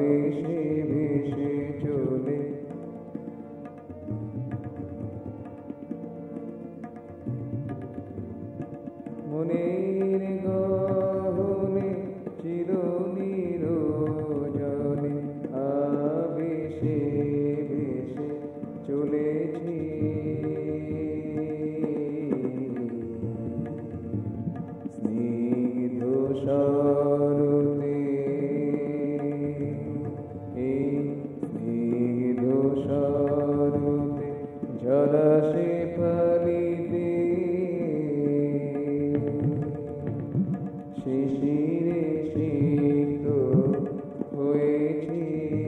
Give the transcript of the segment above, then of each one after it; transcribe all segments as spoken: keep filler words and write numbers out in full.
আবেশে ভেসে চলে মনের গহনে চিরনিরজনে আবেশে ভেসে চলেছি স্নিগ্ধ স্বরতে এই স্নিগ্ধ স্বরতে ঝরা শেফালিতে শিশিরে সিক্ত হয়েছি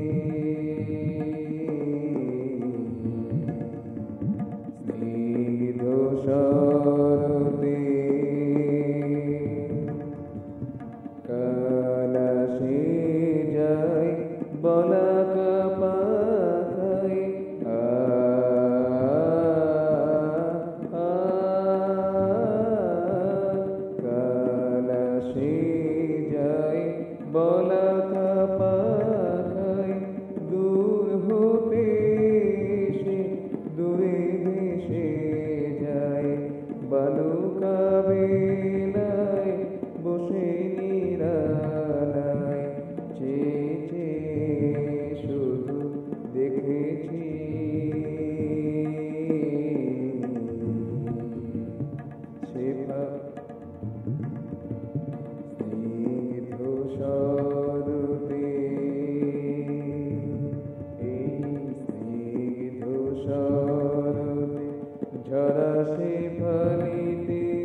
স্নিগ্ধ স্বরতে কালাসে যায় বলাক পাখায় আ কালাসে যায় বলাক পাখায় দূর হতে সে দূরে ভেসে যায় বালুকা বেলায় বসে নিরালায় চেয়ে চেয়ে শুধু দেখেছি শেফা স্নিগ্ধ স্বরতে এই স্নিগ্ধ স্বরতে ঝরা শেফালিতে